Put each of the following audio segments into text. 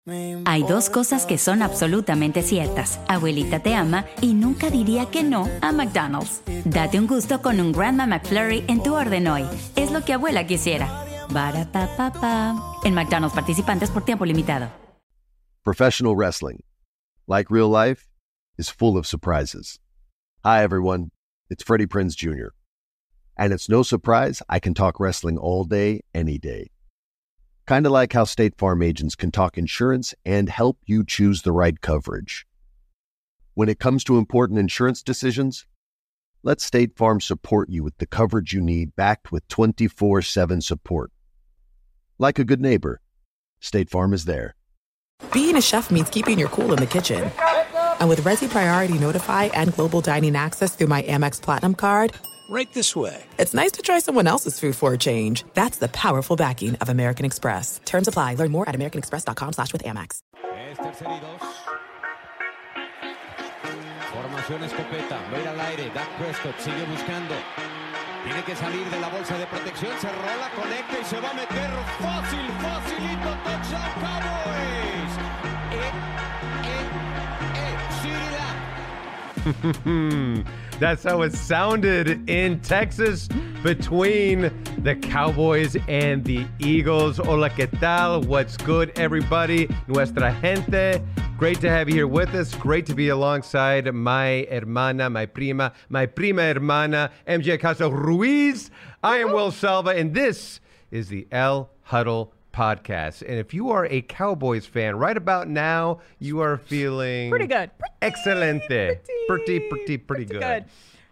Hay dos cosas que son absolutamente ciertas. Abuelita te ama y nunca diría que no a McDonald's. Date un gusto con un Grandma McFlurry en tu orden hoy. Es lo que abuela quisiera. Barapapapa. En McDonald's participantes por tiempo limitado. Professional wrestling, like real life, is full of surprises. Hi, everyone. It's Freddie Prinze Jr. And it's no surprise I can talk wrestling all day, any day. Kind of like how State Farm agents can talk insurance and help you choose the right coverage. When it comes to important insurance decisions, let State Farm support you with the coverage you need, backed with 24/7 support. Like a good neighbor, State Farm is there. Being a chef means keeping your cool in the kitchen. And with Resi Priority Notify and Global Dining Access through my Amex Platinum card, right this way. It's nice to try someone else's food for a change. That's the powerful backing of American Express. Terms apply. Learn more at americanexpress.com/withAmex. Es tercer y dos. Formación escopeta. Va a ir al aire. Dak Prescott sigue buscando. Tiene que salir de la bolsa de protección. Se rola, conecta y se va a meter fácil, facilito. Touchdown Cowboys. That's how it sounded in Texas between the Cowboys and the Eagles. Hola, ¿qué tal? What's good, everybody? Nuestra gente. Great to have you here with us. Great to be alongside my hermana, my prima hermana, MJ Acosta Ruiz. I am Will Selva, and this is the El Huddle Podcast. And if you are a Cowboys fan, right about now, you are feeling pretty good. Excelente. Pretty good.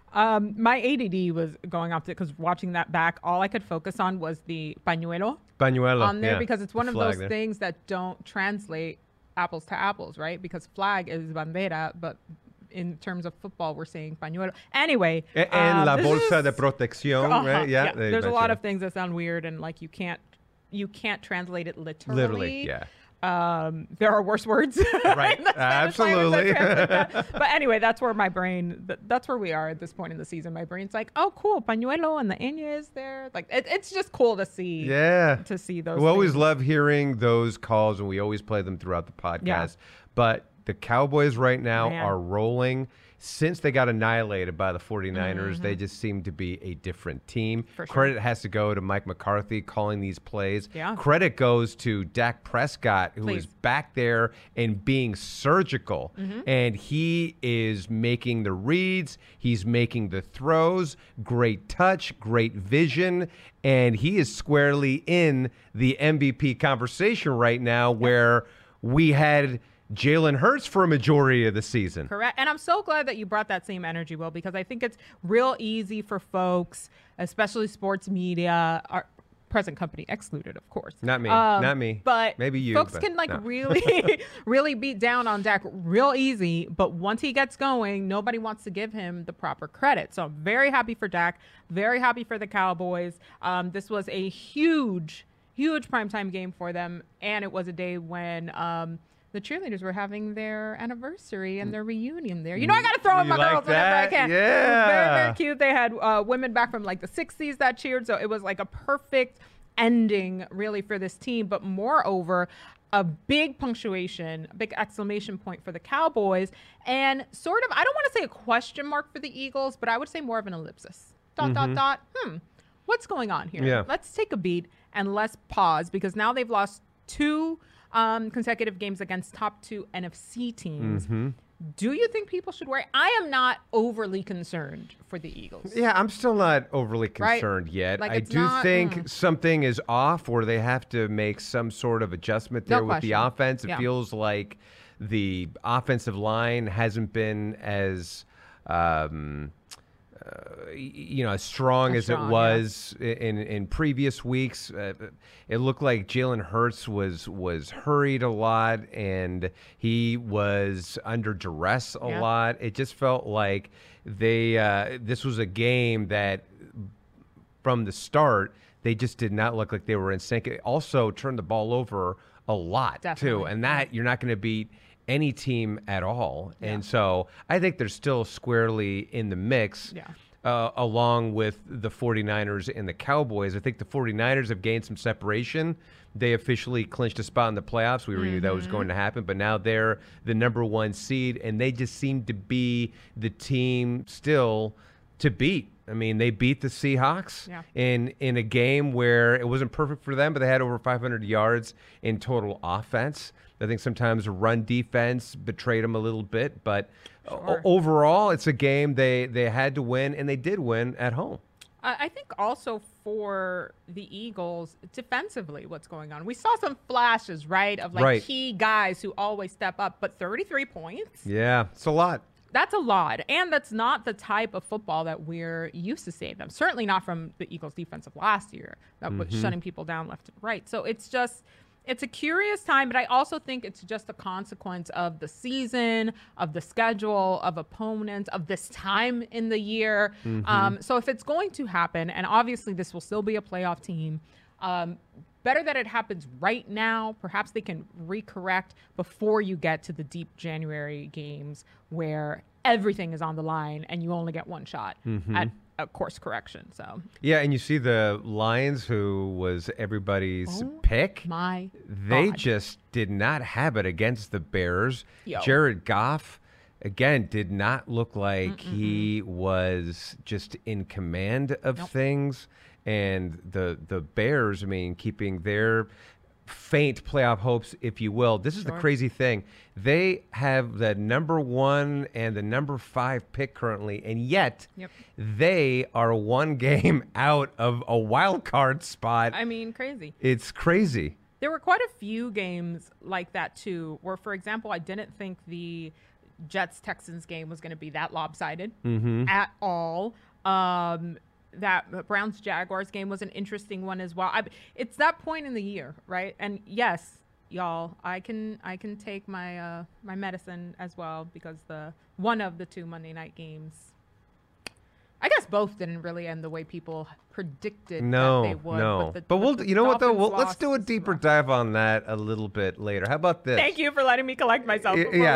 My ADD was going off because watching that back, all I could focus on was the pañuelo on there, because it's one of those things that don't translate apples to apples, right? Because flag is bandera, but in terms of football, we're saying pañuelo. Anyway. And la bolsa de protección, right? Yeah. There's a lot of things that sound weird and like you can't translate it literally. Literally, yeah. There are worse words. Right. Absolutely. But anyway, that's where my brain, that's where we are at this point in the season. My brain's like, oh, cool, pañuelo, and the ñ is there. Like, it's just cool to see. Yeah. To see those. We always love hearing those calls, and we always play them throughout the podcast. Yeah. But the Cowboys right now are rolling. Since they got annihilated by the 49ers, they just seem to be a different team. For sure. Credit has to go to Mike McCarthy calling these plays. Yeah. Credit goes to Dak Prescott, who is back there and being surgical. And he is making the reads. He's making the throws. Great touch, great vision. And he is squarely in the MVP conversation right now, where we had Jalen Hurts for a majority of the season. Correct. And I'm so glad that you brought that same energy, Will, because I think it's real easy for folks, especially sports media, our present company excluded, of course. Not me. But maybe you. Folks can really, really beat down on Dak real easy. But once he gets going, nobody wants to give him the proper credit. So I'm very happy for Dak. Very happy for the Cowboys. This was a huge primetime game for them. And it was a day when the cheerleaders were having their anniversary and their reunion there. You know, I got to throw in my girls whenever I can. Yeah. It was very, very cute. They had women back from like the 60s that cheered. So it was like a perfect ending really for this team. But moreover, a big punctuation, a big exclamation point for the Cowboys. And sort of, I don't want to say a question mark for the Eagles, but I would say more of an ellipsis. ... What's going on here? Yeah. Let's take a beat and let's pause, because now they've lost two consecutive games against top two NFC teams. Do you think people should worry? I am not overly concerned for the Eagles. Yeah, I'm still not overly concerned yet. Like, I do think something is off, or they have to make some sort of adjustment there with the offense. It feels like the offensive line hasn't been as as strong as it was in previous weeks. It looked like Jalen Hurts was hurried a lot, and he was under duress a lot. It just felt like this was a game that from the start they just did not look like they were in sync. It also turned the ball over a lot too, and that you're not going to beat any team at all. And so I think they're still squarely in the mix. along with the 49ers and the Cowboys. I think the 49ers have gained some separation. They officially clinched a spot in the playoffs. We knew that was going to happen, but now they're the number 1 seed, and they just seem to be the team still to beat. I mean, they beat the Seahawks in a game where it wasn't perfect for them, but they had over 500 yards in total offense. I think sometimes run defense betrayed them a little bit, but overall, it's a game they had to win, and they did win at home. I think also for the Eagles, defensively, what's going on? We saw some flashes, right, of key guys who always step up, but 33 points? Yeah, it's a lot. That's a lot, and that's not the type of football that we're used to seeing them. Certainly not from the Eagles' defense of last year that was shutting people down left and right. So it's a curious time, but I also think it's just a consequence of the season, of the schedule, of opponents, of this time in the year. So if it's going to happen, and obviously this will still be a playoff team, better that it happens right now. Perhaps they can recorrect before you get to the deep January games where everything is on the line and you only get one shot at a course correction. So yeah, and you see the Lions, who was everybody's pick. They just did not have it against the Bears. Jared Goff, again, did not look like he was just in command of things. And the Bears, I mean, keeping their faint playoff hopes, if you will. This is the crazy thing. They have the number 1 and the number 5 pick currently, and yet they are 1 game out of a wild card spot. I mean, crazy. It's crazy. There were quite a few games like that, too, where, for example, I didn't think the Jets-Texans game was going to be that lopsided at all. That Browns-Jaguars game was an interesting one as well. It's that point in the year, right? And yes, y'all, I can take my my medicine as well, because one of the 2 Monday night games, I guess both didn't really end the way people predicted that they would. But we'll, you know what though? Let's do a deeper dive on that a little bit later. How about this? Thank you for letting me collect myself.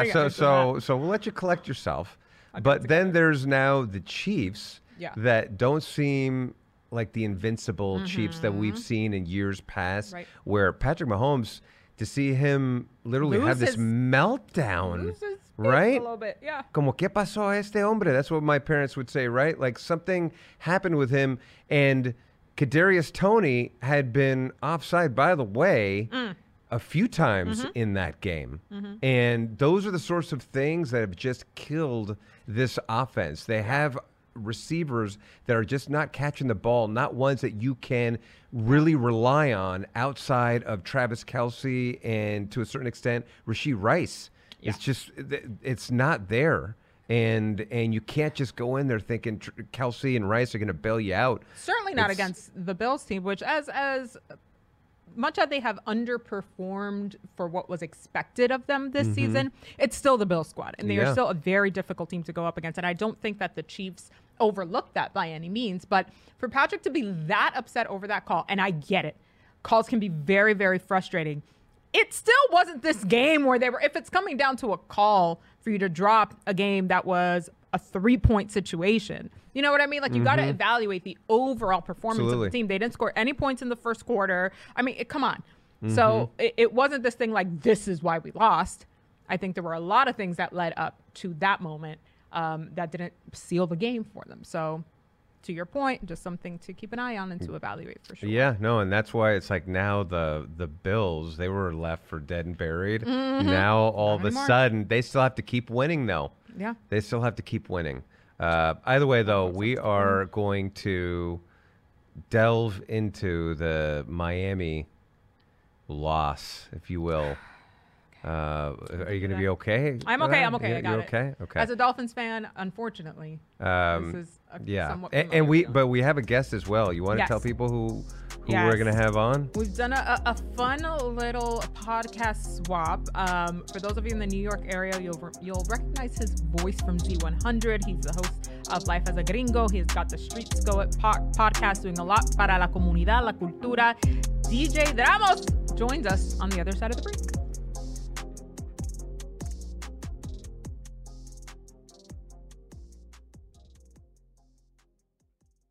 So we'll let you collect yourself. But then there's now the Chiefs. That don't seem like the invincible Chiefs that we've seen in years past, where Patrick Mahomes, to see him literally have this meltdown, right? A little bit, yeah. Como que pasó a este hombre? That's what my parents would say, right? Like something happened with him, and Kadarius Toney had been offside, by the way, a few times in that game. And those are the sorts of things that have just killed this offense. They have receivers that are just not catching the ball, not ones that you can really rely on outside of Travis Kelce and, to a certain extent, Rashee Rice. It's just, it's not there. And you can't just go in there thinking Kelce and Rice are going to bail you out. Certainly not against the Bills team, which as much as they have underperformed for what was expected of them this season, it's still the Bills squad, and they are still a very difficult team to go up against. And I don't think that the Chiefs overlooked that by any means. But for Patrick to be that upset over that call, and I get it, calls can be very, very frustrating. It still wasn't this game where if it's coming down to a call for you to drop a game that was a 3-point situation. You know what I mean? Like, you got to evaluate the overall performance of the team. They didn't score any points in the first quarter. I mean, come on. So it wasn't this thing like, this is why we lost. I think there were a lot of things that led up to that moment that didn't seal the game for them. So to your point, just something to keep an eye on and to evaluate for sure. Yeah, no, and that's why it's like now the Bills, they were left for dead and buried. Now all of a sudden, they still have to keep winning, though. Yeah. They still have to keep winning. Either way, though, we are going to delve into the Miami loss, if you will. Are you going to be okay? I'm okay. I'm okay. I got it. Okay. Okay. As a Dolphins fan, unfortunately, this is somewhat and but we have a guest as well. You want to tell people who we're going to have on? We've done a fun little podcast swap. For those of you in the New York area, you'll recognize his voice from Z100. He's the host of Life as a Gringo. He's got the Streets Go It podcast, doing a lot para la comunidad, la cultura. DJ Dramos joins us on the other side of the break.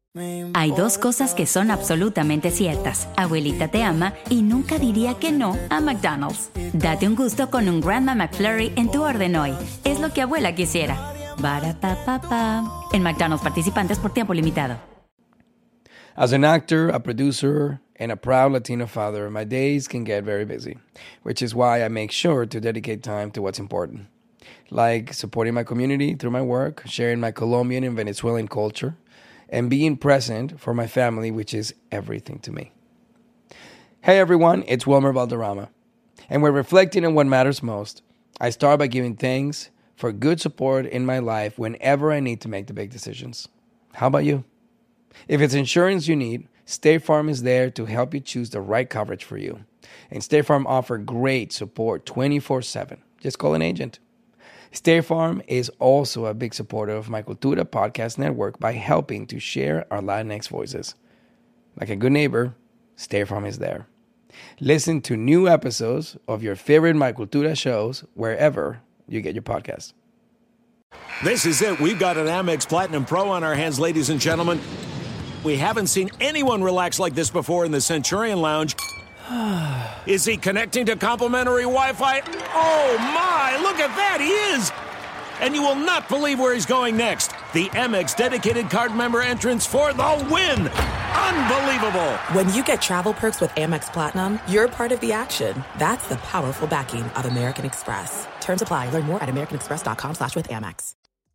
Hay dos cosas que son absolutamente ciertas. Abuelita te ama y nunca diría que no a McDonald's. Date un gusto con un Grandma McFlurry en tu orden hoy. Es lo que abuela quisiera. Ba-da-pa-pa-pa. En McDonald's participantes por tiempo limitado. As an actor, a producer, and a proud Latino father, my days can get very busy, which is why I make sure to dedicate time to what's important. Like supporting my community through my work, sharing my Colombian and Venezuelan culture, and being present for my family, which is everything to me. Hey everyone, it's Wilmer Valderrama. And we're reflecting on what matters most. I start by giving thanks for good support in my life whenever I need to make the big decisions. How about you? If it's insurance you need, State Farm is there to help you choose the right coverage for you. And State Farm offers great support 24/7. Just call an agent. State Farm is also a big supporter of My Cultura podcast network by helping to share our Latinx voices. Like a good neighbor, State Farm is there. Listen to new episodes of your favorite My Cultura shows wherever you get your podcasts. This is it. We've got an Amex Platinum Pro on our hands, ladies and gentlemen. We haven't seen anyone relax like this before in the Centurion Lounge. Is he connecting to complimentary Wi-Fi? Oh, my! Look at that! He is! And you will not believe where he's going next. The Amex dedicated card member entrance for the win! Unbelievable! When you get travel perks with Amex Platinum, you're part of the action. That's the powerful backing of American Express. Terms apply. Learn more at americanexpress.com/withAmex.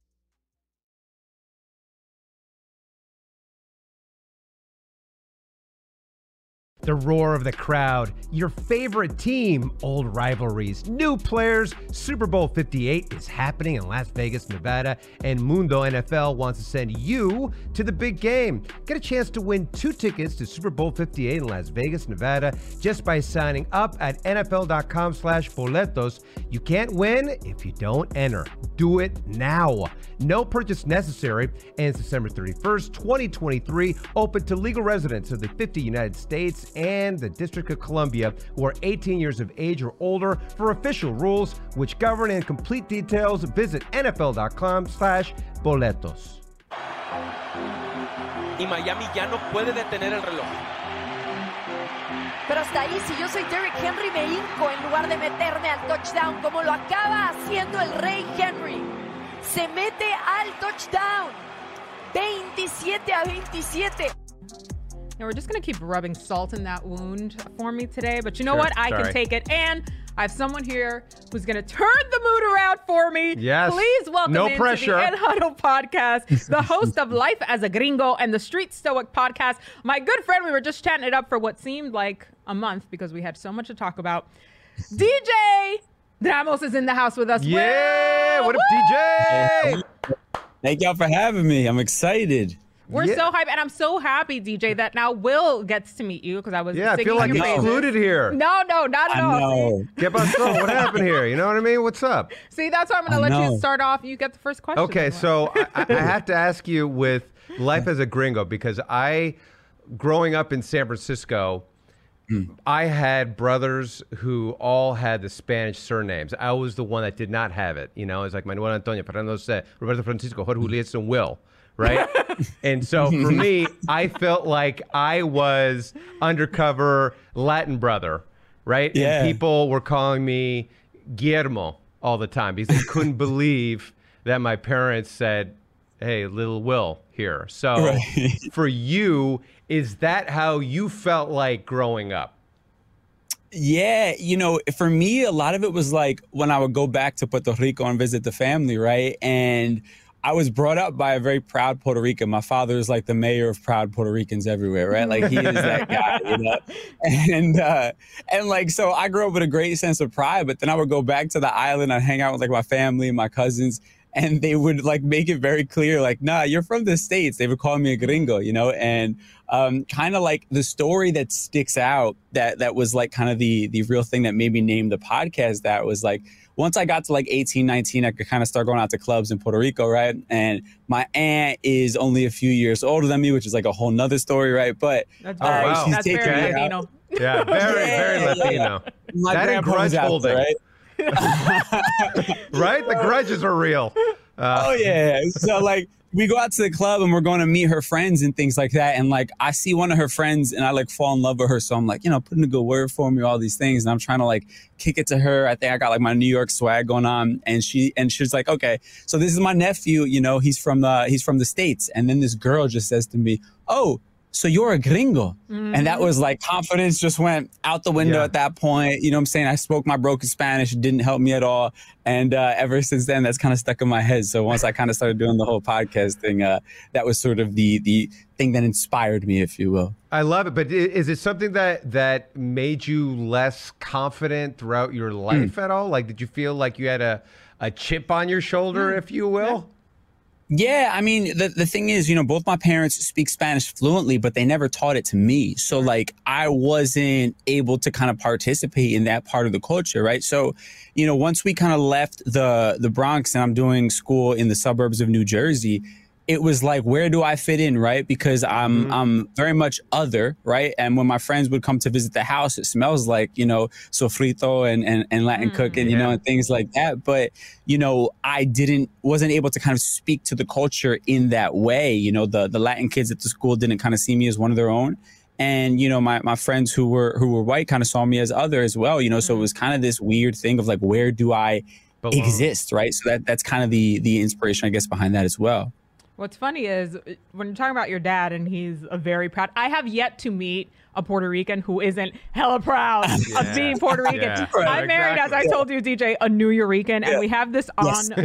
The roar of the crowd, your favorite team, old rivalries, new players. Super Bowl 58 is happening in Las Vegas, Nevada, and Mundo NFL wants to send you to the big game. Get a chance to win 2 tickets to Super Bowl 58 in Las Vegas, Nevada, just by signing up at NFL.com/boletos. You can't win if you don't enter. Do it now. No purchase necessary. Ends December 31st, 2023. Open to legal residents of the 50 United States and the District of Columbia who are 18 years of age or older. For official rules which govern and complete details, visit NFL.com/boletos. Y Miami ya no puede detener el reloj. Pero hasta ahí, si yo soy Derrick Henry, me hinco en lugar de meterme al touchdown, como lo acaba haciendo el Rey Henry. Se mete al touchdown. 27-27. Now we're just going to keep rubbing salt in that wound for me today. But you know what? I can take it. And I have someone here who's going to turn the mood around for me. Yes. Please welcome no into pressure. the Ed Huddle podcast, the host of Life as a Gringo and the Street Stoic podcast. My good friend, we were just chatting it up for what seemed like a month because we had so much to talk about. DJ Ramos is in the house with us. Yeah. What up, DJ? Thank y'all for having me. I'm excited. We're so hyped, and I'm so happy, DJ, that now Will gets to meet you because I was I feel like excluded here. No, not at all. ¿Qué pasó? What happened here? You know what I mean? What's up? See, that's why I'm going to let you start off. You get the first question. Okay, so I have to ask you with Life as a Gringo, because growing up in San Francisco, I had brothers who all had the Spanish surnames. I was the one that did not have it. You know, it's like Manuel Antonio, Fernando José, Roberto Francisco, Jorge Julius, and Will. Right? And so for me, I felt like I was undercover Latin brother, right? Yeah. And people were calling me Guillermo all the time because they couldn't believe that my parents said, hey, little Will here. So for you, is that how you felt like growing up? Yeah, you know, for me, a lot of it was like when I would go back to Puerto Rico and visit the family, right? And I was brought up by a very proud Puerto Rican. My father is like the mayor of proud Puerto Ricans everywhere, right? Like he is that guy, you know? And like, so I grew up with a great sense of pride, but then I would go back to the island. I'd hang out with like my family and my cousins, and they would like make it very clear, like, nah, you're from the States. They would call me a gringo, you know? And kind of like the story that sticks out that was like kind of the real thing that made me name the podcast, that was like, once I got to like 18, 19, I could kind of start going out to clubs in Puerto Rico, right? And my aunt is only a few years older than me, which is like a whole nother story, right? But that's very Latino. Yeah, very Latino. That and grudge holding. Right? Right? The grudges are real. Oh, yeah. So like we go out to the club and we're going to meet her friends and things like that. And like, I see one of her friends and I like fall in love with her. So I'm like, putting a good word for me, all these things. And I'm trying to like kick it to her. I think I got like my New York swag going on. And she's like, okay, so this is my nephew, he's from the States. And then this girl just says to me, oh, so you're a gringo. Mm-hmm. And that was like, confidence just went out the window at that point. You know what I'm saying? I spoke my broken Spanish. It didn't help me at all. And ever since then, that's kind of stuck in my head. So once I kind of started doing the whole podcast thing, that was sort of the thing that inspired me, if you will. I love it. But is it something that made you less confident throughout your life at all? Like, did you feel like you had a chip on your shoulder, if you will? Yeah, I mean, the thing is, both my parents speak Spanish fluently, but they never taught it to me. So, like, I wasn't able to kind of participate in that part of the culture, right? So, once we kind of left the Bronx and I'm doing school in the suburbs of New Jersey, it was like, where do I fit in, right? Because I'm very much other, right? And when my friends would come to visit the house, it smells like, sofrito and Latin cooking, and things like that. But, I wasn't able to kind of speak to the culture in that way. The Latin kids at the school didn't kind of see me as one of their own. And, my friends who were white kind of saw me as other as well, so it was kind of this weird thing of like, where do I exist, right? So that's kind of the inspiration, I guess, behind that as well. What's funny is when you're talking about your dad and he's a very proud, I have yet to meet a Puerto Rican who isn't hella proud of being Puerto Rican. Yeah. I'm married, as I told you, DJ, a New Eurekan, and we have this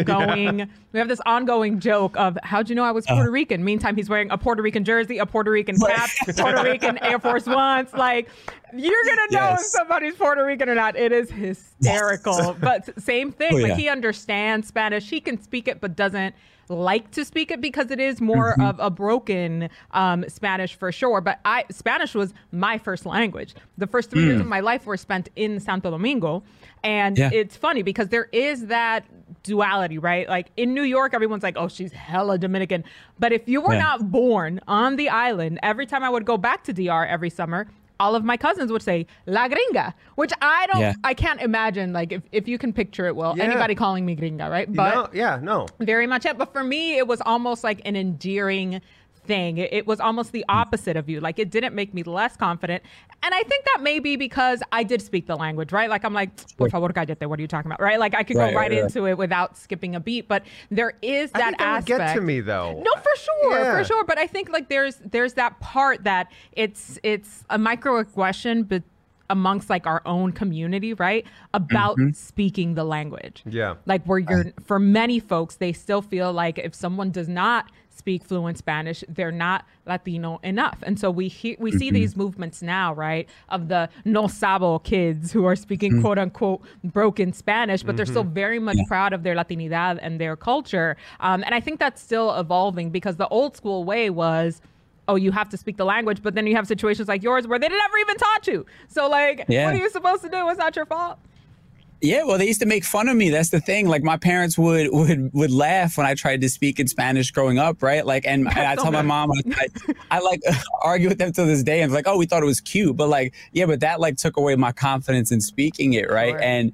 ongoing joke of, how'd you know I was Puerto Rican? Meantime, he's wearing a Puerto Rican jersey, a Puerto Rican cap, Puerto Rican Air Force Ones. Like, you're going to know if somebody's Puerto Rican or not. It is hysterical. But same thing. Like, he understands Spanish. He can speak it, but doesn't like to speak it because it is more of a broken Spanish for sure. But Spanish was my first language. The first 3 years of my life were spent in Santo Domingo. And it's funny because there is that duality, right? Like in New York, everyone's like, oh, she's hella Dominican. But if you were not born on the island, every time I would go back to DR every summer, all of my cousins would say La Gringa, which I can't imagine, like, if you can picture it, anybody calling me gringa, right? But no. Very much it. But for me, it was almost like an endearing thing. It was almost the opposite of you. Like, it didn't make me less confident. And I think that may be because I did speak the language, right? Like, I'm like, por favor, cállate, what are you talking about, right? Like, I could go right into it without skipping a beat. But there is that aspect. Would get to me, though. No, for sure. But I think, like, there's that part that it's a microaggression, but amongst like our own community, right? About speaking the language. Yeah. Like for many folks, they still feel like if someone does not speak fluent Spanish, they're not Latino enough. And so we see these movements now, right? Of the no sabo kids who are speaking quote unquote broken Spanish, but they're still very much proud of their Latinidad and their culture. And I think that's still evolving because the old school way was, oh, you have to speak the language, but then you have situations like yours where they never even taught you. So like, what are you supposed to do? It's not your fault. Yeah, well, they used to make fun of me. That's the thing. Like, my parents would laugh when I tried to speak in Spanish growing up, right? Like, and I tell my mom, I like argue with them to this day. And like, oh, we thought it was cute, but like, yeah, but that like took away my confidence in speaking it, right? Sure. And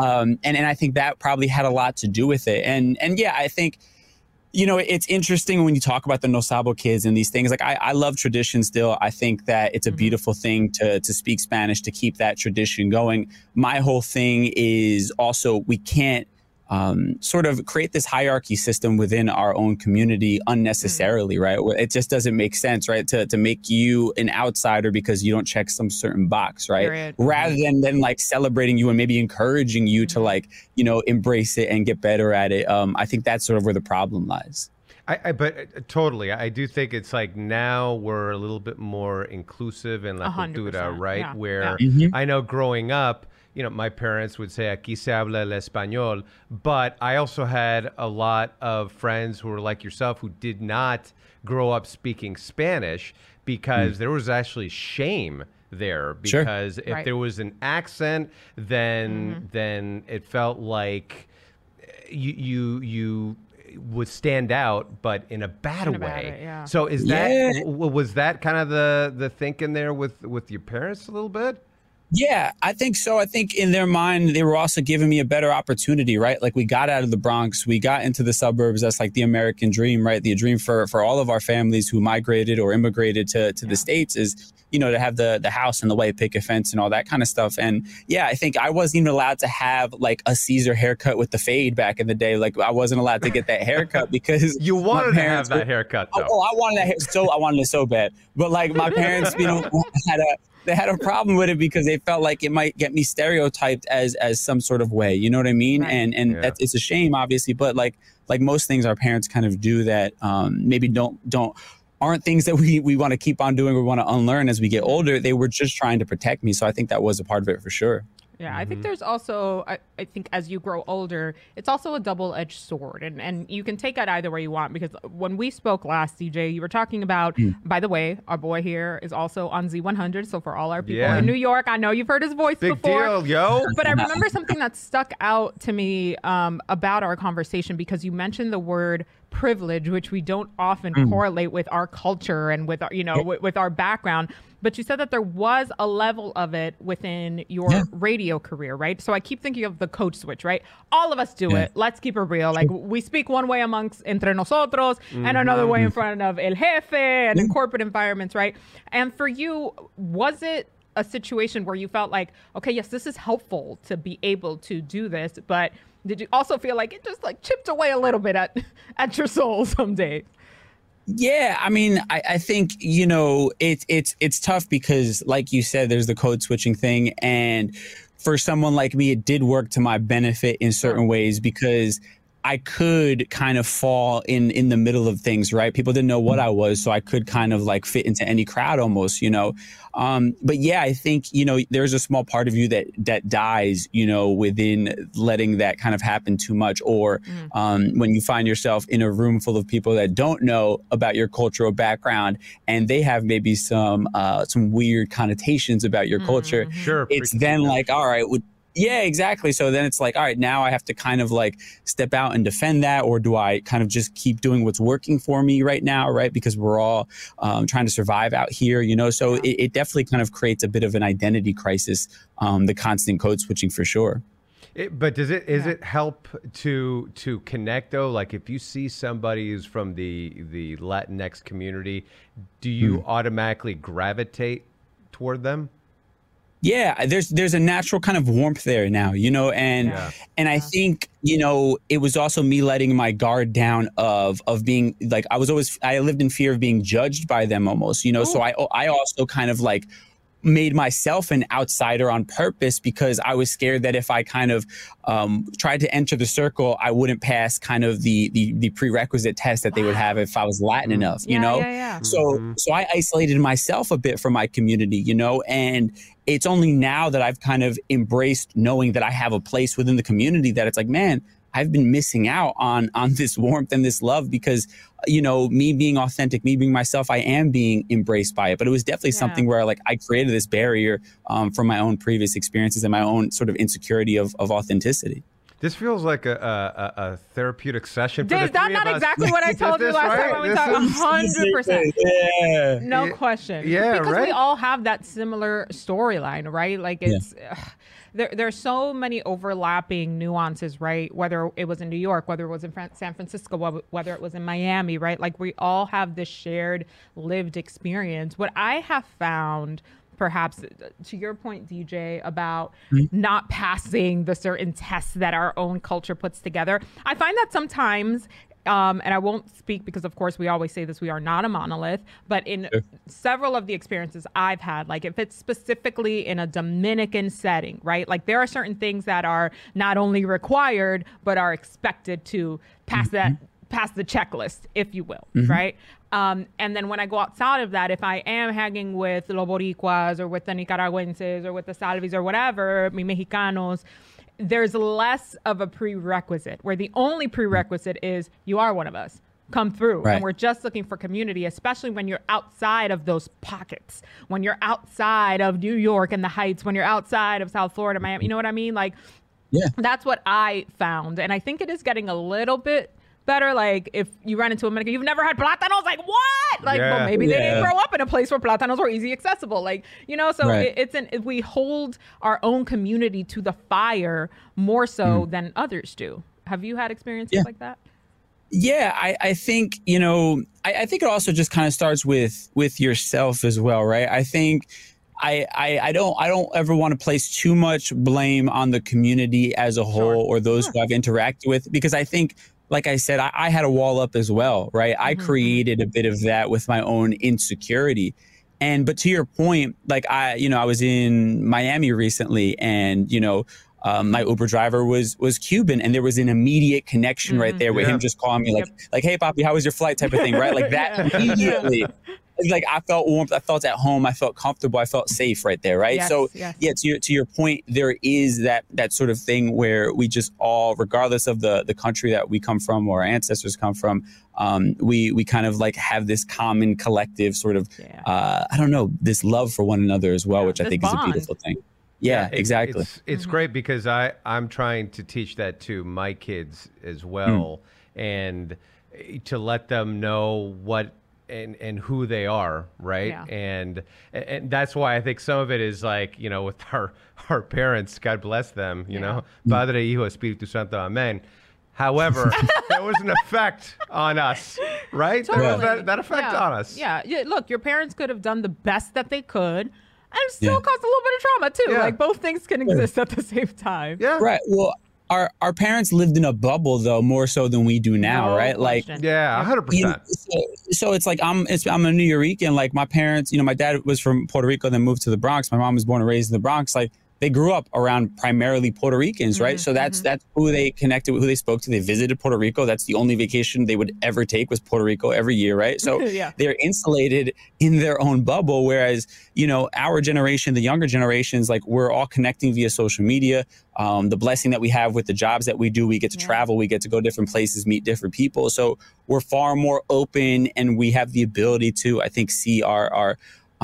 I think that probably had a lot to do with it. And yeah, I think, you know, it's interesting when you talk about the No Sabo kids and these things. Like, I love tradition still. I think that it's a beautiful thing to speak Spanish, to keep that tradition going. My whole thing is also we can't sort of create this hierarchy system within our own community unnecessarily, right? It just doesn't make sense, right? To make you an outsider because you don't check some certain box, right? Period. Rather than like celebrating you and maybe encouraging you to like, you know, embrace it and get better at it. I think that's sort of where the problem lies. But totally, I do think it's like now we're a little bit more inclusive in La Cultura, right? Yeah. Where I know growing up, you know, my parents would say, aquí se habla el español. But I also had a lot of friends who were like yourself who did not grow up speaking Spanish because there was actually shame there. Because if there was an accent, then it felt like you would stand out, but in a bad way. So is that was that kind of the thinking there with your parents a little bit? Yeah, I think so. I think in their mind, they were also giving me a better opportunity, right? Like we got out of the Bronx, we got into the suburbs. That's like the American dream, right? The dream for all of our families who migrated or immigrated to the States is, you know, to have the house and the white picket fence and all that kind of stuff. And yeah, I think I wasn't even allowed to have like a Caesar haircut with the fade back in the day. Like I wasn't allowed to get that haircut because you wanted to have that haircut though. Oh, I wanted that I wanted it so bad. But like my parents, you know, they had a problem with it because they felt like it might get me stereotyped as some sort of way. You know what I mean? Right. And that's, it's a shame, obviously. But like most things our parents kind of do that maybe aren't things that we want to keep on doing or want to unlearn as we get older. They were just trying to protect me. So I think that was a part of it for sure. Yeah, I think there's also, I think as you grow older, it's also a double-edged sword. And you can take it either way you want, because when we spoke last, DJ, you were talking about, by the way, our boy here is also on Z100. So for all our people in New York, I know you've heard his voice before. Big deal, yo. But I remember something that stuck out to me about our conversation, because you mentioned the word privilege, which we don't often correlate with our culture and with our, with our background. But you said that there was a level of it within your radio career, right? So I keep thinking of the code switch, right? All of us do it. Let's keep it real. Like we speak one way amongst entre nosotros and another way in front of el jefe and in corporate environments, right? And for you, was it a situation where you felt like, okay, yes, this is helpful to be able to do this, but did you also feel like it just like chipped away a little bit at your soul some days? Yeah, I mean, I think, it's tough because, like you said, there's the code switching thing. And for someone like me, it did work to my benefit in certain ways because I could kind of fall in the middle of things, right? People didn't know what I was, so I could kind of like fit into any crowd almost, But yeah, I think, there's a small part of you that dies, within letting that kind of happen too much. Or when you find yourself in a room full of people that don't know about your cultural background and they have maybe some weird connotations about your culture. Sure. It's then like, all right, yeah, exactly. So then it's like, all right, now I have to kind of like step out and defend that, or do I kind of just keep doing what's working for me right now, right? Because we're all trying to survive out here, So it definitely kind of creates a bit of an identity crisis, the constant code switching for sure. But does it help to connect though? Like if you see somebody who's from the Latinx community, do you automatically gravitate toward them? Yeah, there's a natural kind of warmth there now, and I think, it was also me letting my guard down of being like, I lived in fear of being judged by them almost, so I also kind of like made myself an outsider on purpose because I was scared that if I kind of tried to enter the circle, I wouldn't pass kind of the prerequisite test that they would have if I was Latin enough, So I isolated myself a bit from my community, and it's only now that I've kind of embraced knowing that I have a place within the community that it's like, man, I've been missing out on this warmth and this love because, me being authentic, me being myself, I am being embraced by it. But it was definitely something where like I created this barrier from my own previous experiences and my own sort of insecurity of authenticity. This feels like a therapeutic session. Is that not exactly what I told you last time when we talked? 100%. Yeah. No question. Yeah, because we all have that similar storyline, right? Like it's there's so many overlapping nuances, right? Whether it was in New York, whether it was in San Francisco, whether it was in Miami, right? Like we all have this shared lived experience. What I have found, perhaps to your point, DJ, about not passing the certain tests that our own culture puts together, I find that sometimes, and I won't speak because of course we always say this, we are not a monolith, but in several of the experiences I've had, like if it's specifically in a Dominican setting, right? Like there are certain things that are not only required, but are expected to pass pass the checklist, if you will, right? And then when I go outside of that, if I am hanging with los Boricuas or with the Nicaraguenses or with the Salvis or whatever, mi Mexicanos, there's less of a prerequisite where the only prerequisite is you are one of us. Come through. Right. And we're just looking for community, especially when you're outside of those pockets, when you're outside of New York and the Heights, when you're outside of South Florida, Miami, you know what I mean? Like, that's what I found. And I think it is getting a little bit better. Like if you run into a Dominican, you've never had plátanos, like what? Like, Yeah. well, maybe they didn't grow up in a place where plátanos were easy accessible. Like, you know, so Right. we hold our own community to the fire more so than others do. Have you had experiences like that? Yeah, I think, you know, I think it also just kind of starts with yourself as well, right? I think I don't ever want to place too much blame on the community as a whole or those who I've interacted with, because I think, like I said, I had a wall up as well, right? I created a bit of that with my own insecurity. But to your point, like I was in Miami recently, and, you know, my Uber driver was Cuban, and there was an immediate connection right there with him just calling me like, hey, Poppy, how was your flight type of thing, right? Like that immediately. Like I felt warmth, I felt at home, I felt comfortable, I felt safe right there, right? To your point, there is that sort of thing where we just all, regardless of the country that we come from or our ancestors come from, we kind of like have this common collective sort of, I don't know, this love for one another as well, which I think is a beautiful thing. Yeah, exactly. It's great because I'm trying to teach that to my kids as well, and to let them know what and who they are, right? Yeah. And that's why I think some of it is like, you know, with our parents, God bless them, you know, Padre, Hijo, Espíritu Santo, Amen. However, there was an effect on us, right? Totally. There was that effect on us. Yeah. Look, your parents could have done the best that they could and still caused a little bit of trauma too. Yeah. Like both things can exist at the same time. Yeah. Right. Well, our parents lived in a bubble though, more so than we do now, right? Like, yeah, 100%. So it's like I'm a New Yorican. Like my parents, you know, my dad was from Puerto Rico, then moved to the Bronx. My mom was born and raised in the Bronx. Like they grew up around primarily Puerto Ricans, right? So that's who they connected with, who they spoke to. They visited Puerto Rico. That's the only vacation they would ever take was Puerto Rico every year, right? So they're insulated in their own bubble. Whereas, you know, our generation, the younger generations, like we're all connecting via social media. The blessing that we have with the jobs that we do, we get to travel, we get to go different places, meet different people. So we're far more open, and we have the ability to, I think, see our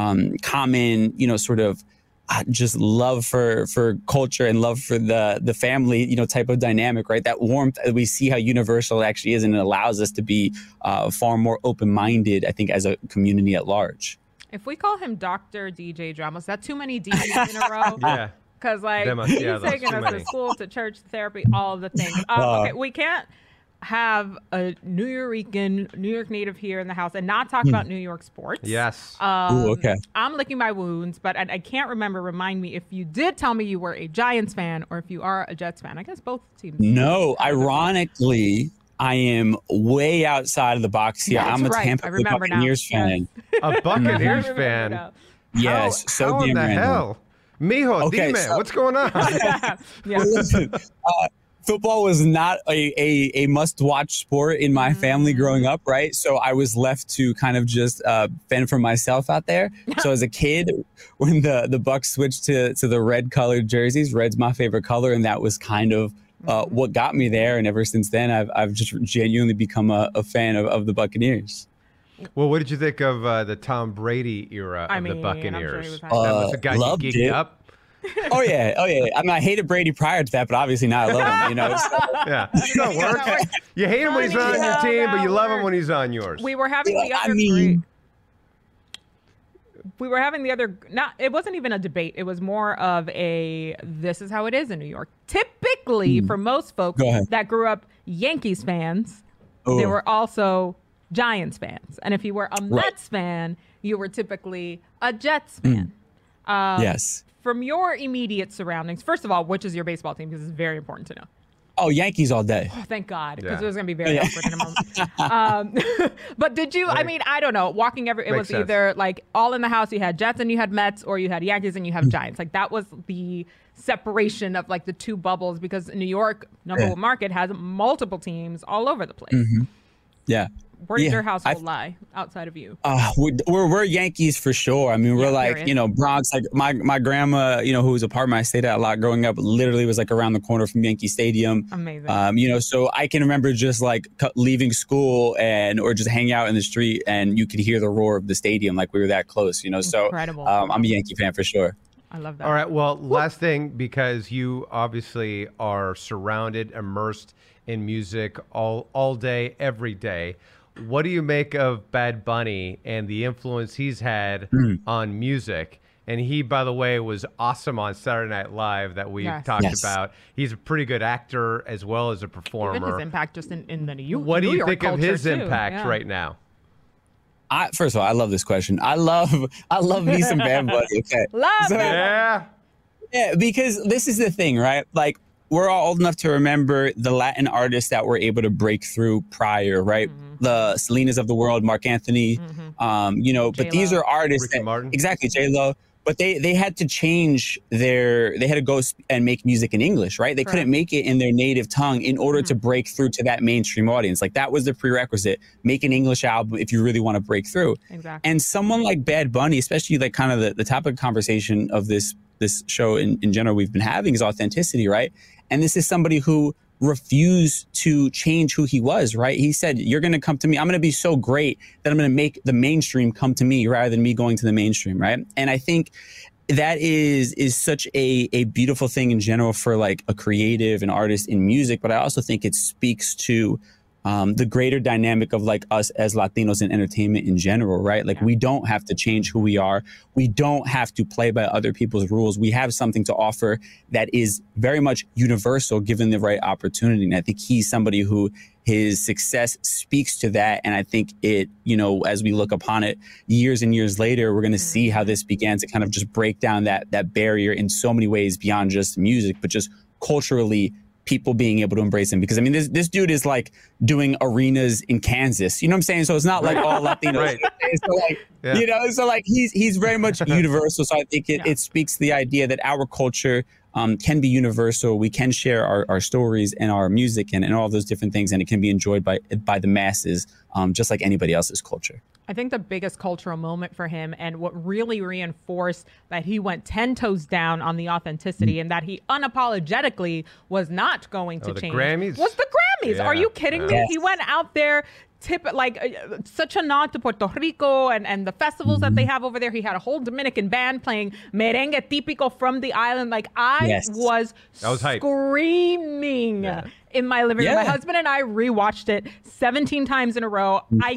common, you know, sort of just love for culture and love for the family, you know, type of dynamic, right? That warmth, we see how universal it actually is, and it allows us to be far more open-minded, I think, as a community at large. If we call him Dr. DJ Drama, is that too many DJs in a row? Yeah. Because like he's taking us to school, to church, therapy, all of the things. Okay, we can't have a New York native here in the house and not talk about New York sports. Yes. Okay. I'm licking my wounds, but I can't remember. Remind me if you did tell me you were a Giants fan or if you are a Jets fan. I guess both teams. No, ironically, I am way outside of the box here. That's I'm a right. Tampa Bay Buccaneers fan. A Buccaneers fan? Yes. How in the hell? Mijo, Okay, dime, what's going on? Listen, football was not a must-watch sport in my family growing up, right? So I was left to kind of just fend for myself out there. So as a kid, when the Bucs switched to the red-colored jerseys, red's my favorite color, and that was kind of what got me there. And ever since then, I've just genuinely become a fan of the Buccaneers. Well, what did you think of the Tom Brady era of the Buccaneers? That was a guy you loved geeked it. up. Oh yeah. I mean, I hated Brady prior to that, but obviously now I love him. You know. So. Yeah, that works. You hate him when he's not on your team, but you love him when he's on yours. We were having the other. We were having the other. It wasn't even a debate. It was more of a. This is how it is in New York. Typically, for most folks that grew up Yankees fans, they were also Giants fans, and if you were a Mets fan, you were typically a Jets fan. Yes. From your immediate surroundings, first of all, which is your baseball team? Because it's very important to know. Oh, Yankees all day. Oh, thank God, because it was going to be very awkward in a moment. But did you? I mean, I don't know. It was either like all in the house. You had Jets and you had Mets, or you had Yankees and you have Giants. Like that was the separation of like the two bubbles, because New York, number one market, has multiple teams all over the place. Yeah. Where did your household lie outside of you? We're Yankees for sure. I mean, we're like, period. you know, Bronx. Like my grandma, you know, who was a apartment I stayed at a lot growing up, literally was like around the corner from Yankee Stadium. Amazing. You know, so I can remember just like leaving school or just hanging out in the street, and you could hear the roar of the stadium, like we were that close. You know, Incredible. so I'm a Yankee fan for sure. I love that. All right. Well, last thing, because you obviously are surrounded, immersed in music all day, every day. What do you make of Bad Bunny and the influence he's had on music? And he, by the way, was awesome on Saturday Night Live that we talked about. He's a pretty good actor as well as a performer. Even his impact just in the New York What do you think of his too? impact right now? First of all, I love this question. I love me some Bad Bunny. Okay. Love Yeah, because this is the thing, right? Like, we're all old enough to remember the Latin artists that were able to break through prior, right? The Selenas of the world, Mark Anthony, J-Lo. but these are artists Ricky Martin. Exactly, J-Lo. But they had to change they had to go and make music in English, right? They couldn't make it in their native tongue in order to break through to that mainstream audience. Like, that was the prerequisite. Make an English album if you really want to break through. Exactly. And someone like Bad Bunny, especially like kind of the topic of conversation of this show in general we've been having is authenticity, right? And this is somebody who refused to change who he was, right? He said, you're going to come to me. I'm going to be so great that I'm going to make the mainstream come to me rather than me going to the mainstream, right? And I think that is such a beautiful thing in general for like a creative, an artist in music. But I also think it speaks to the greater dynamic of like us as Latinos in entertainment in general, right? Like we don't have to change who we are. We don't have to play by other people's rules. We have something to offer that is very much universal given the right opportunity. And I think he's somebody who his success speaks to that. And I think it, as we look upon it years and years later, we're going to see how this began to kind of just break down that barrier in so many ways beyond just music, but just culturally people being able to embrace him. Because I mean, this dude is like doing arenas in Kansas, you know what I'm saying? So it's not like all Latinos. So like, so like he's very much universal. So I think it speaks to the idea that our culture can be universal. We can share our stories and our music and all those different things. And it can be enjoyed by the masses, just like anybody else's culture. I think the biggest cultural moment for him and what really reinforced that he went 10 toes down on the authenticity and that he unapologetically was not going to change was the Grammys. Yeah. Are you kidding me? Yes. He went out there, such a nod to Puerto Rico and the festivals that they have over there. He had a whole Dominican band playing merengue típico from the island. Like I was screaming in my living room. My husband and I rewatched it 17 times in a row. I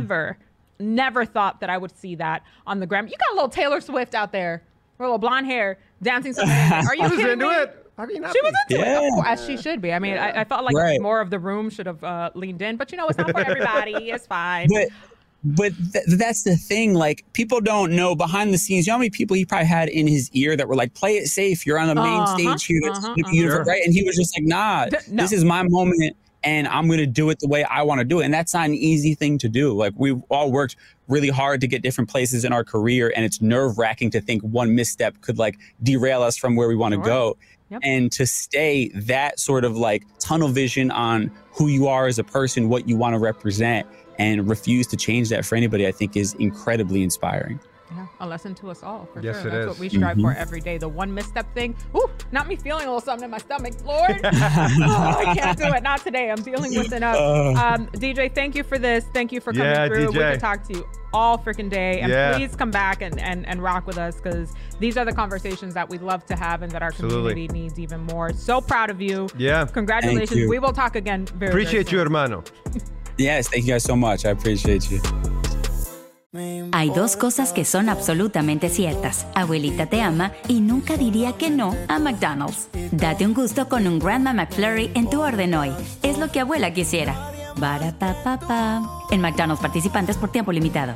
never thought that I would see that on the Grammy. You got a little Taylor Swift out there, with a little blonde hair, dancing something. Are you kidding me? She was into it, of course, as she should be. I mean, I felt like more of the room should have leaned in, but it's not for everybody. It's fine. But that's the thing. Like, people don't know behind the scenes. You know how many people he probably had in his ear that were like, "Play it safe. You're on the main stage here, right?" And he was just like, "Nah, this is my moment, and I'm going to do it the way I want to do it." And that's not an easy thing to do. Like, we've all worked really hard to get different places in our career, and it's nerve-wracking to think one misstep could like derail us from where we want to go. And to stay that sort of like tunnel vision on who you are as a person, what you want to represent, and refuse to change that for anybody, I think is incredibly inspiring. Yeah, a lesson to us all, for Yes, sure. it That's is. what we strive for every day. The one misstep thing, not me feeling a little something in my stomach. Lord, I can't do it. Not today. I'm dealing with enough. DJ, thank you for this. Thank you for coming through. DJ. We could talk to you all freaking day. And please come back and rock with us, because these are the conversations that we love to have and that our community needs even more. So proud of you. Yeah. Congratulations. Thank you. We will talk again very Appreciate very you, soon. hermano. Yes, thank you guys so much. I appreciate you. Hay dos cosas que son absolutamente ciertas. Abuelita te ama y nunca diría que no a McDonald's. Date un gusto con un Grandma McFlurry en tu orden hoy. Es lo que abuela quisiera. Barapapapa. En McDonald's participantes por tiempo limitado.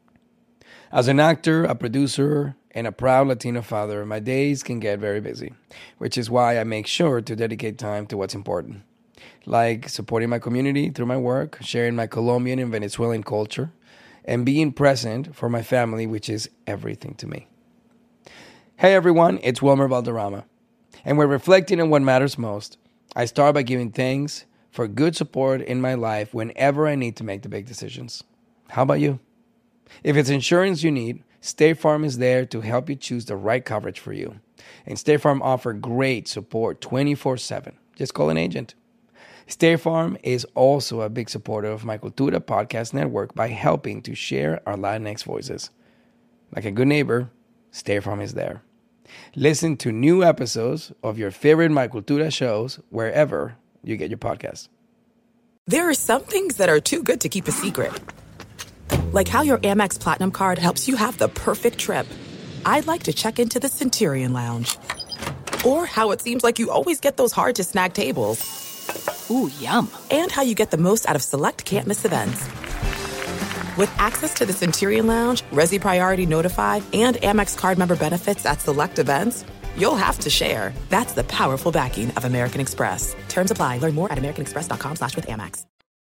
As an actor, a producer, and a proud Latino father, my days can get very busy, which is why I make sure to dedicate time to what's important, like supporting my community through my work, sharing my Colombian and Venezuelan culture, and being present for my family, which is everything to me. Hey everyone, it's Wilmer Valderrama, and we're reflecting on what matters most. I start by giving thanks for good support in my life whenever I need to make the big decisions. How about you? If it's insurance you need, State Farm is there to help you choose the right coverage for you. And State Farm offers great support 24/7. Just call an agent. State Farm is also a big supporter of My Cultura podcast network by helping to share our Latinx voices. Like a good neighbor, State Farm is there. Listen to new episodes of your favorite My Cultura shows wherever you get your podcasts. There are some things that are too good to keep a secret. Like how your Amex Platinum card helps you have the perfect trip. I'd like to check into the Centurion Lounge. Or how it seems like you always get those hard-to-snag tables. Ooh, yum. And how you get the most out of select can't-miss events. With access to the Centurion Lounge, Resi Priority Notified, and Amex card member benefits at select events, you'll have to share. That's the powerful backing of American Express. Terms apply. Learn more at americanexpress.com/withAmex.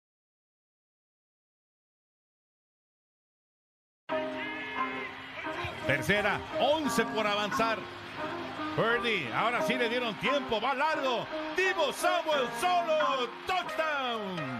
Tercera, 11 por avanzar. Purdy, ahora sí le dieron tiempo, va largo. Deebo Samuel solo, touchdown.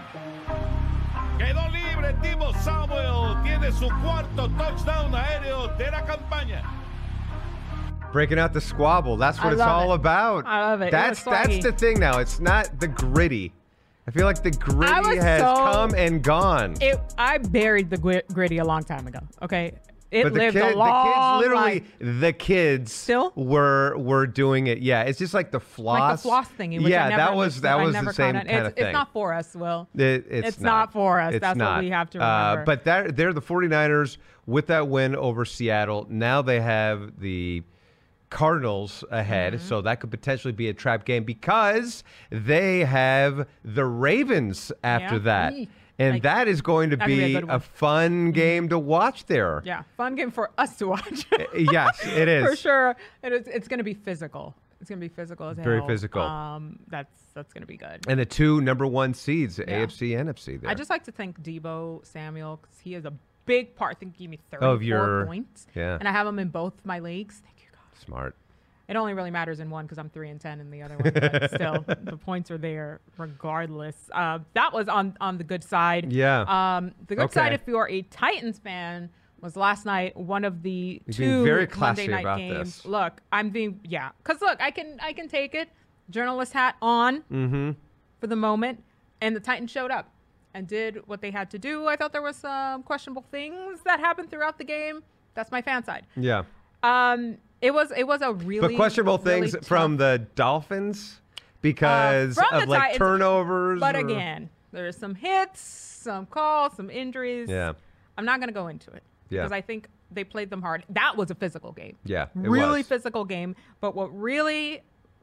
Quedó libre Deebo Samuel, tiene su cuarto touchdown aéreo de la campaña. Breaking out the squabble, that's what it's all about. I love it. That's the thing now. It's not the gritty. I feel like the gritty has come and gone. I buried the gritty a long time ago. Okay. It lived a long life. The kids still were doing it. Yeah, it's just like the floss. Like the floss thingy. Which yeah, I never that was the same kind of thing. It's not for us, Will. It's not for us. That's not. what we have to remember. But they're the 49ers with that win over Seattle. Now they have the Cardinals ahead, so that could potentially be a trap game because they have the Ravens after that. And that is going to be a fun game to watch there. Yeah, fun game for us to watch. Yes, it is. For sure. It's going to be physical. It's going to be physical as hell. Very physical. That's going to be good. And the two number one seeds, AFC, NFC there. I just like to thank Deebo Samuel because he is a big part. I think he gave me 34 points. Yeah. And I have him in both my leagues. Thank you, God. Smart. It only really matters in one because I'm 3-10 in the other one. But still, the points are there regardless. That was on the good side. Yeah. The good side, if you're a Titans fan, was last night one of the two very classy Monday night about games. this. Look, because look, I can take it. Journalist hat on for the moment, and the Titans showed up and did what they had to do. I thought there was some questionable things that happened throughout the game. That's my fan side. Yeah. It was a really but questionable really things from the Dolphins because of like Titans, turnovers. But again, there's some hits, some calls, some injuries. Yeah. I'm not going to go into it because I think they played them hard. That was a physical game. Yeah, it really was. Physical game. But what really,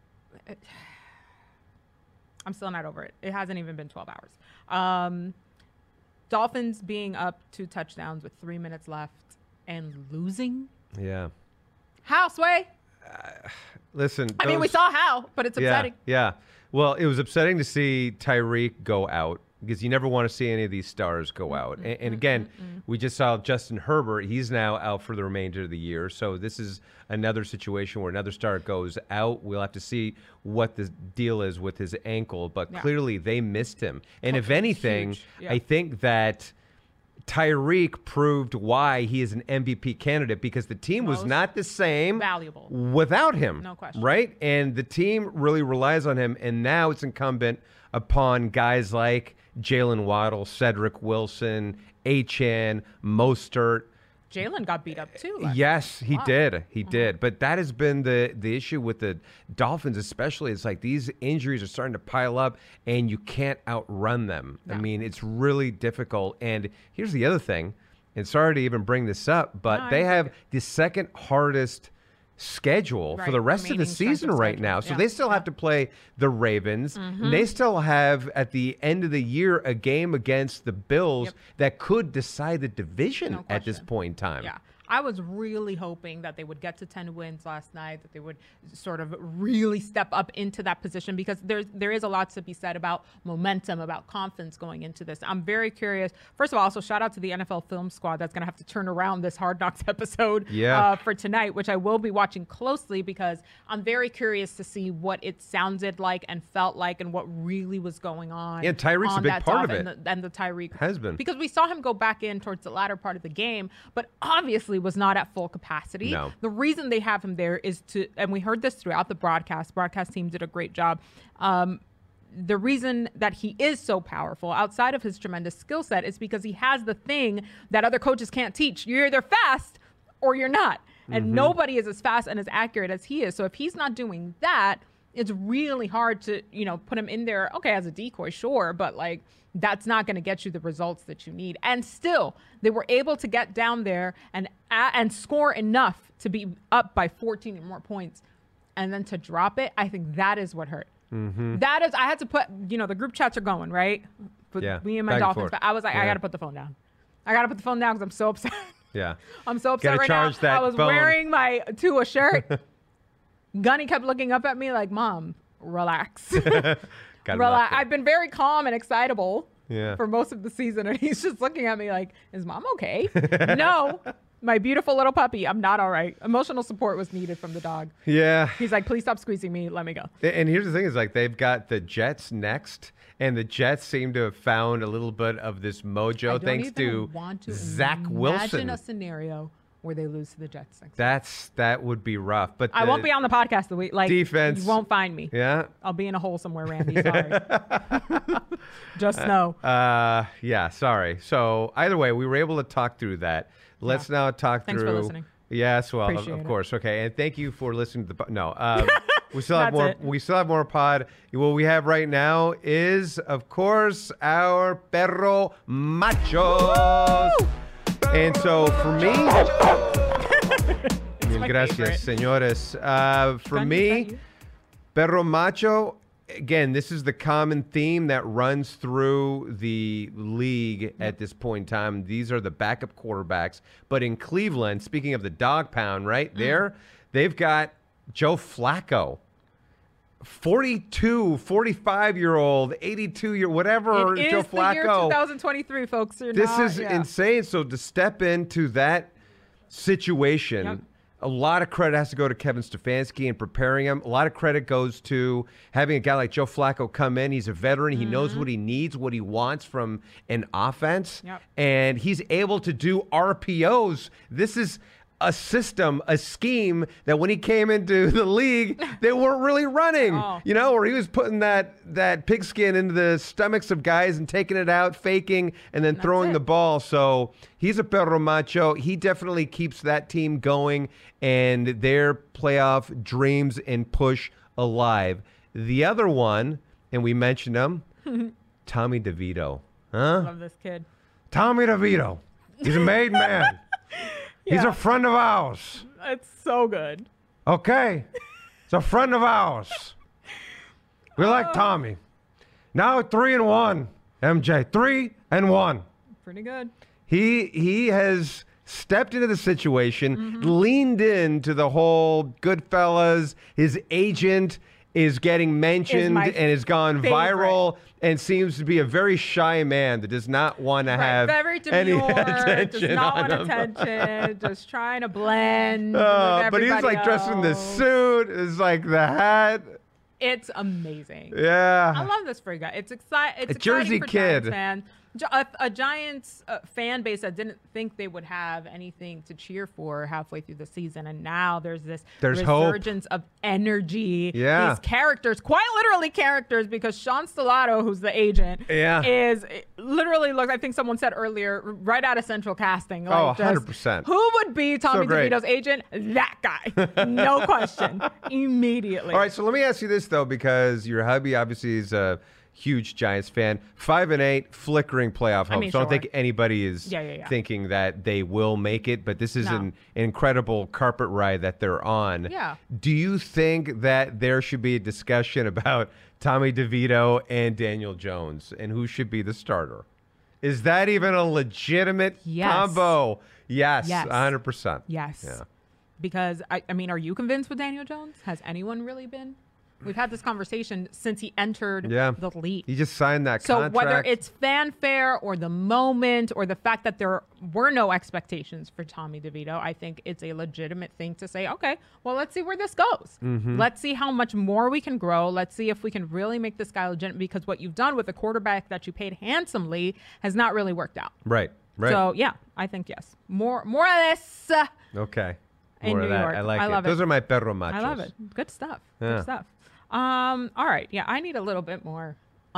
I'm still not over it. It hasn't even been 12 hours. Dolphins being up 2 touchdowns with 3 minutes left and losing. Yeah. How, Sway? Listen. I mean, we saw how, but it's upsetting. Yeah. Well, it was upsetting to see Tyreek go out because you never want to see any of these stars go out. And again, we just saw Justin Herbert. He's now out for the remainder of the year. So this is another situation where another star goes out. We'll have to see what the deal is with his ankle. But clearly they missed him. And if anything, I think that Tyreek proved why he is an MVP candidate because the team was not the same valuable without him. No question. Right? And the team really relies on him. And now it's incumbent upon guys like Jalen Waddle, Cedric Wilson, Achane, Mostert. Jalen got beat up too. Yes, he did. He did. But that has been the issue with the Dolphins, especially. It's like these injuries are starting to pile up, and you can't outrun them. No. I mean, it's really difficult. And here's the other thing, and sorry to even bring this up, but they have the second hardest schedule for the rest of the season right now. So they still have to play the Ravens. They still have, at the end of the year, a game against the Bills that could decide the division at this point in time. Yeah. I was really hoping that they would get to 10 wins last night, that they would sort of really step up into that position because there is a lot to be said about momentum, about confidence going into this. I'm very curious. First of all, also shout out to the NFL Film Squad that's going to have to turn around this Hard Knocks episode for tonight, which I will be watching closely because I'm very curious to see what it sounded like and felt like and what really was going on. Yeah, Tyreek's a big part of it. And the Tyreek has been. Because we saw him go back in towards the latter part of the game, but obviously was not at full capacity. No. The reason they have him there is to, and we heard this throughout the broadcast team did a great job. The reason that he is so powerful outside of his tremendous skill set is because he has the thing that other coaches can't teach. You're either fast or you're not. And nobody is as fast and as accurate as he is. So if he's not doing that, it's really hard to, put him in there, okay, as a decoy, sure, but like that's not going to get you the results that you need. And still, they were able to get down there and score enough to be up by 14 or more points. And then to drop it, I think that is what hurt. That is, I had to put, the group chats are going, right? Me and my Dolphins. But I was like, I got to put the phone down. I got to put the phone down because I'm so upset. Yeah. I'm so upset right now. I was wearing my Tua shirt. Gunny kept looking up at me like, Mom, relax. Relax. I've been very calm and excitable for most of the season. And he's just looking at me like, is Mom okay? No. My beautiful little puppy, I'm not all right. Emotional support was needed from the dog. Yeah. He's like, please stop squeezing me. Let me go. And here's the thing is like they've got the Jets next, and the Jets seem to have found a little bit of this mojo thanks to Zach Wilson. Imagine a scenario where they lose to the Jets next. That would be rough. But I won't be on the podcast the week. Like defense, you won't find me. Yeah. I'll be in a hole somewhere, Randy. Sorry. Just know. Yeah, sorry. So either way, we were able to talk through that. Let's now talk Thanks through. for listening. Yes, well, of course. Okay, and thank you for listening to the. We still have more. It. We still have more pod. What we have right now is, of course, our perro machos. Woo! And so for me, gracias, señores. For me, perro macho. Again, this is the common theme that runs through the league at this point in time. These are the backup quarterbacks. But in Cleveland, speaking of the dog pound, right there, they've got Joe Flacco, 42, 45-year-old, 82-year, whatever, it is Joe Flacco. The year 2023, folks. This is insane. So to step into that situation, a lot of credit has to go to Kevin Stefanski and preparing him. A lot of credit goes to having a guy like Joe Flacco come in. He's a veteran. He knows what he needs, what he wants from an offense. And he's able to do RPOs. This is a system, a scheme that when he came into the league, they weren't really running, where he was putting that pigskin into the stomachs of guys and taking it out, faking, and then throwing the ball. So he's a perro macho. He definitely keeps that team going and their playoff dreams and push alive. The other one, and we mentioned him, Tommy DeVito. Huh? Love this kid. Tommy DeVito. He's a made man. He's a friend of ours. It's so good. Okay. It's a friend of ours. We like Tommy. Now 3-1, MJ. 3-1. Pretty good. He has stepped into the situation, leaned into the whole Goodfellas. His agent is getting mentioned and has gone viral and seems to be a very shy man that does not want to have any attention. Does not want attention. Just trying to blend. But he's like dressed in the suit. It's like the hat. It's amazing. Yeah. I love this for a guy. It's exciting. It's a Jersey for kid. Giants fan. A Giants fan base that didn't think they would have anything to cheer for halfway through the season, and now there's resurgence of energy. Yeah. These characters, quite literally characters, because Sean Stellato, who's the agent, is literally, look, I think someone said earlier, right out of Central Casting. Like 100%. Who would be Tommy DeVito's agent? That guy. No question. Immediately. All right, so let me ask you this, though, because your hubby obviously is a huge Giants fan. 5-8, flickering playoff hopes. So I don't think anybody is thinking that they will make it, but this is an incredible carpet ride that they're on. Yeah. Do you think that there should be a discussion about Tommy DeVito and Daniel Jones and who should be the starter? Is that even a legitimate combo? Yes, 100%. Yes. Yeah. Because, I mean, are you convinced with Daniel Jones? Has anyone really been? We've had this conversation since he entered the league. He just signed that contract. So whether it's fanfare or the moment or the fact that there were no expectations for Tommy DeVito, I think it's a legitimate thing to say, okay, well, let's see where this goes. Let's see how much more we can grow. Let's see if we can really make this guy legitimate, because what you've done with a quarterback that you paid handsomely has not really worked out. Right. So, yeah, I think yes. More of this. Okay. In New York. I like I it. love Those are my perro machos. I love it. Good stuff. Good stuff. All right. Yeah, I need a little bit more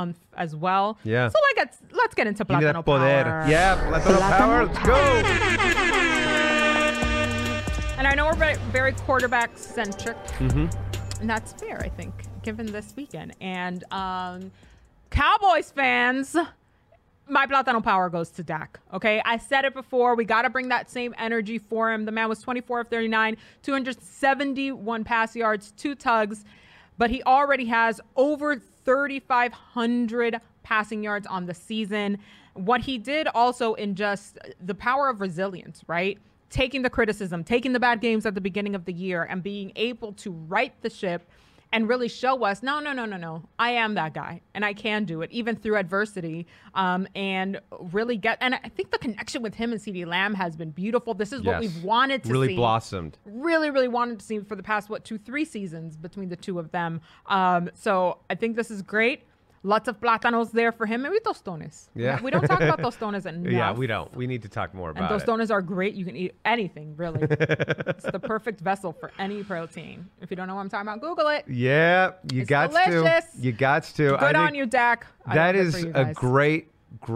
as well. Yeah. So let's get into Plátano Power. Yeah, Plátano Power. Let's go. And I know we're very, very quarterback-centric. Mm-hmm. And that's fair, I think, given this weekend. And Cowboys fans, my Plátano power goes to Dak, okay? I said it before. We got to bring that same energy for him. The man was 24 of 39, 271 pass yards, 2 tugs, but he already has over 3,500 passing yards on the season. What he did also in just the power of resilience, right? Taking the criticism, taking the bad games at the beginning of the year and being able to right the ship and really show us, no, I am that guy and I can do it even through adversity, and really and I think the connection with him and CeeDee Lamb has been beautiful. This is what we've wanted to see. Really blossomed. Really wanted to see for the past, 2-3 seasons between the two of them. So I think this is great. Lots of plátanos there for him. Maybe tostones. Yeah. We don't talk about tostones enough. Yeah, we don't. We need to talk more about it. And tostones are great. You can eat anything, really. It's the perfect vessel for any protein. If you don't know what I'm talking about, Google it. Yeah, it's delicious. You got to. Good on you, Dak. That is a great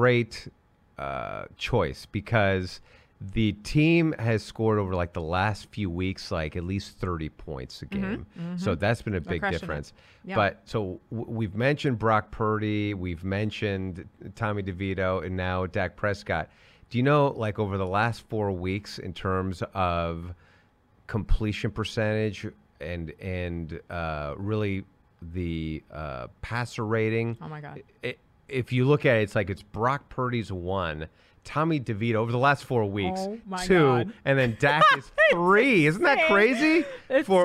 choice because the team has scored over like the last few weeks, like at least 30 points a game. Mm-hmm. So that's been a big difference. Yeah. But so we've mentioned Brock Purdy, we've mentioned Tommy DeVito, and now Dak Prescott. Do you know, like over the last 4 weeks in terms of completion percentage and really the passer rating? Oh my God. If you look at it, it's Brock Purdy's 1, Tommy DeVito over the last 4 weeks, 2, God. and then Dak is 3. Isn't that crazy? It's for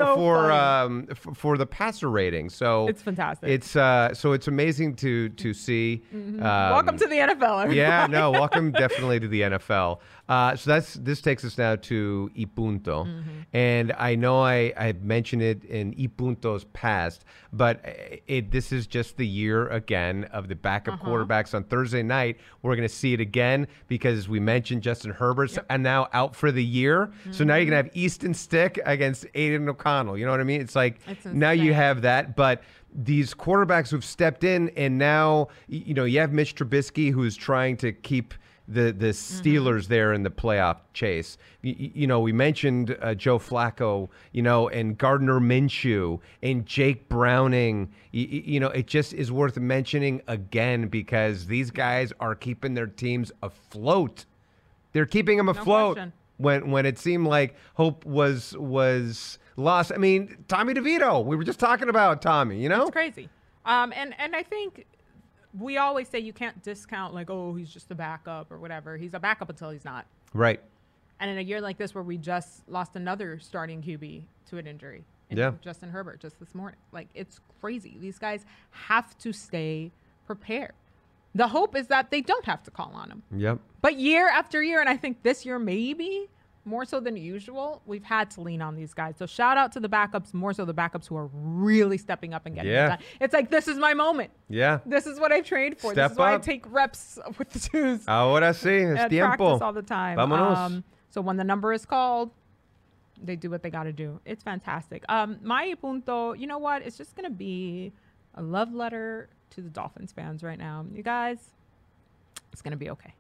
the passer rating. So it's fantastic. It's amazing to see. Mm-hmm. Welcome to the NFL. Everybody. Yeah, no, welcome definitely to the NFL. So this takes us now to Ipunto, and I know I mentioned it in Ipunto's past, but this is just the year again of the backup quarterbacks. On Thursday night, we're going to see it again because we mentioned Justin Herbert and now out for the year. So now you're going to have Easton Stick against Aiden O'Connell. You know what I mean? It's like now you have that, but these quarterbacks who've stepped in, and now you have Mitch Trubisky who's trying to keep the Steelers there in the playoff chase. We mentioned Joe Flacco, and Gardner Minshew and Jake Browning. It just is worth mentioning again because these guys are keeping their teams afloat. They're keeping them afloat when it seemed like hope was lost. I mean, Tommy DeVito. We were just talking about Tommy. It's crazy. And I think we always say you can't discount he's just a backup or whatever. He's a backup until he's not. Right. And in a year like this where we just lost another starting QB to an injury, Justin Herbert just this morning, it's crazy. These guys have to stay prepared. The hope is that they don't have to call on him. Yep. But year after year, and I think this year maybe more so than usual, we've had to lean on these guys. So shout out to the backups, more so the backups who are really stepping up and getting it done. It's like, this is my moment. Yeah. This is what I trained for. Step this is why up. I take reps with the twos. Ahora sí, es tiempo. Practice all the time. Vámonos. So when the number is called, they do what they got to do. It's fantastic. My punto, you know what? It's just going to be a love letter to the Dolphins fans right now. You guys, it's going to be okay.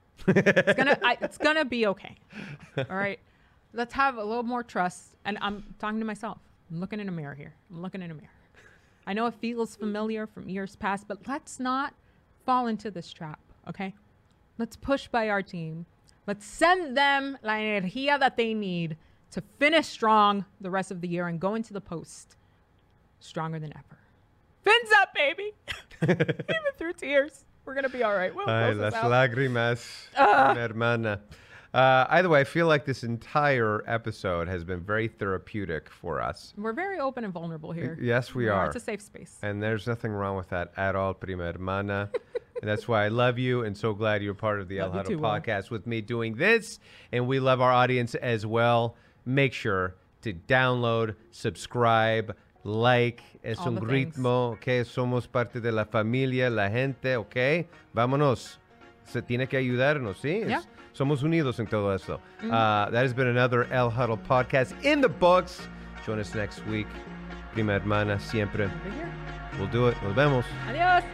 It's gonna be okay. All right, let's have a little more trust. And I'm talking to myself. I'm looking in a mirror here. I know it feels familiar from years past, but let's not fall into this trap. Okay, let's push by our team. Let's send them la energía that they need to finish strong the rest of the year and go into the post stronger than ever. Fins up, baby. Even through tears. We're going to be all right. We'll close las this out. lágrimas, mi hermana. Either way, I feel like this entire episode has been very therapeutic for us. We're very open and vulnerable here. Yes, we are. It's a safe space. And there's nothing wrong with that at all, prima hermana. And that's why I love you and so glad you're part of the El Huddle podcast with me doing this. And we love our audience as well. Make sure to download, subscribe, like, es un ritmo, ok, somos parte de la familia, la gente, ok, vámonos, se tiene que ayudarnos, ¿sí? Yeah. Somos unidos en todo esto. That has been another El Huddle podcast in the books. Join us next week. Prima hermana, siempre. We'll do it. Nos vemos. Adiós.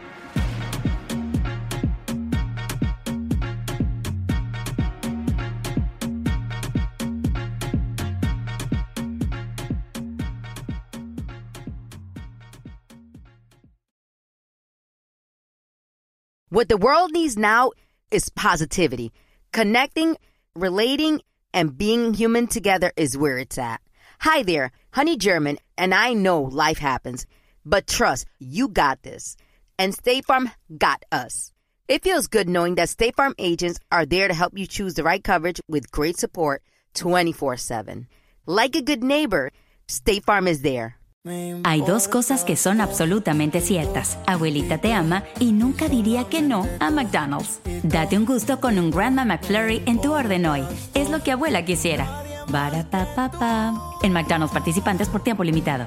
What the world needs now is positivity. Connecting, relating, and being human together is where it's at. Hi there, Honey German, and I know life happens, but trust, you got this. And State Farm got us. It feels good knowing that State Farm agents are there to help you choose the right coverage with great support 24/7. Like a good neighbor, State Farm is there. Hay dos cosas que son absolutamente ciertas. Abuelita te ama y nunca diría que no a McDonald's. Date un gusto con un Grandma McFlurry en tu orden hoy. Es lo que abuela quisiera. Barapapapa. En McDonald's participantes por tiempo limitado.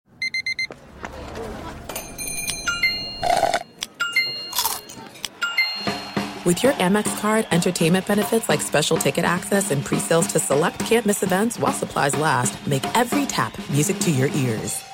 With your Amex card, entertainment benefits like special ticket access and pre-sales to select can't-miss events while supplies last make every tap music to your ears.